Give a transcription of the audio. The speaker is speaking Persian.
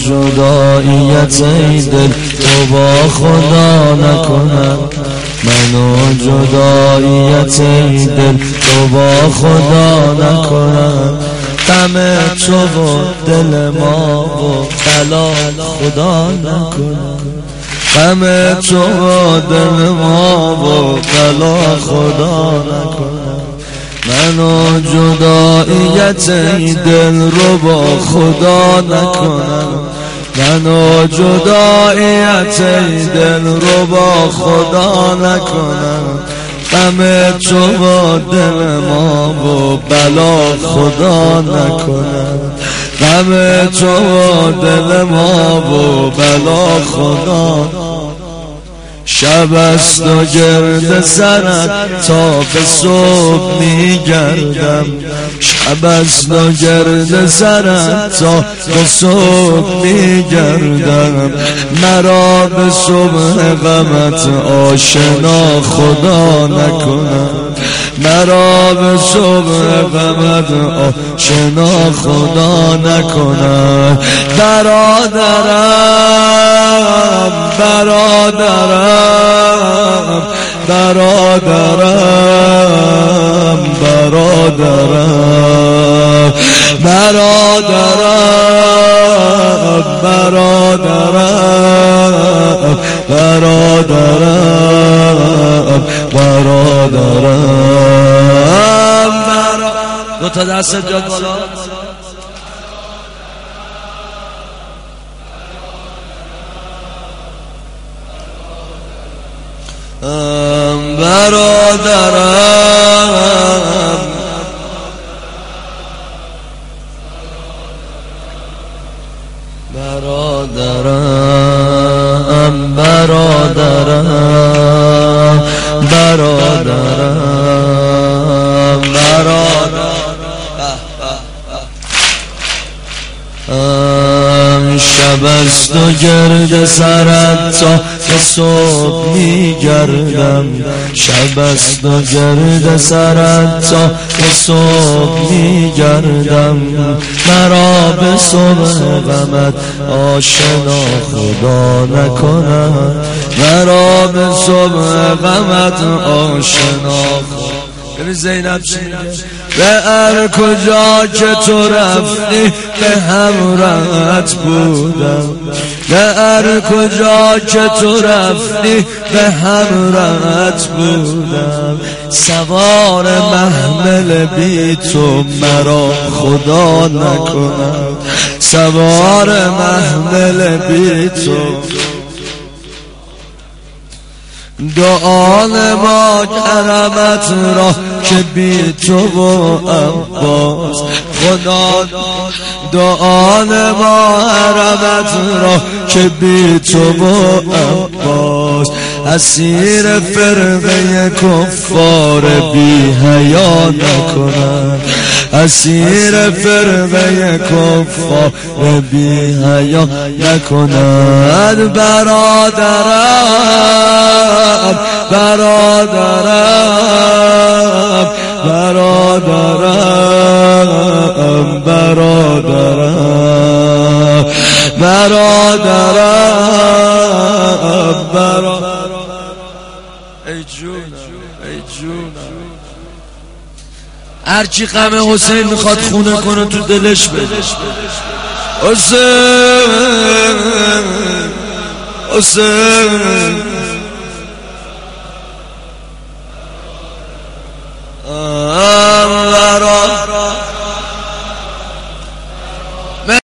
جداییت ای دل تو با خدا نکنم، منو جداییت ای دل تو با خدا نکنم. غم تو و دل ما و بلا خدا نکنم، غم تو و دل ما و بلا خدا نکنم. منو جداییت ای دل رو با خدا نکنم، منو جداییت ای دل رو با خدا نکنم. غم تو و دل ما و بلا خدا نکنم، غم تو و دل ما و بلا خدا. شب است و گرد سرت تا به صبح میگردم، شب است و گرد سرت تا به صبح میگردم. مرا به صبح غمت آشنا خدا نکنم، مرا به صبح غمت آشنا خدا نکنم. برادرم برادرم برادرم برادرم برادرم برادرم برادرم برادرم. دو تا دست جا بالا. برادرم برادرم برادرم برادرم برادرم. شب است و گرد سرت تا به صبح میگردم، شب است و گرد سرت تا به صبح میگردم. مرا به صبح غمت آشنا خدا نکنم، مرا به صبح غمت آشنا خدا. زینب به هر کجا که تو رفتی به همراهت بودم، به هر کجا که تو رفتی به همراهت بودم. سوار محمل بی تو مرا خدا نکنم، سوار محمل بی تو. دعا ما کرمت را که بی تو و عباس خدا، دعا ما حرمت را که بی تو و عباس. اسیر فرقه کفار بی حیا نکنم، اسیر فرقه کفار بی حیا نکنم. برادرم برادرم برادرم برادرم برادرم برادرم. ای جونم ای جونم، هرچی غم حسین میخواد خونه کنه تو دلش بده. حسین حسین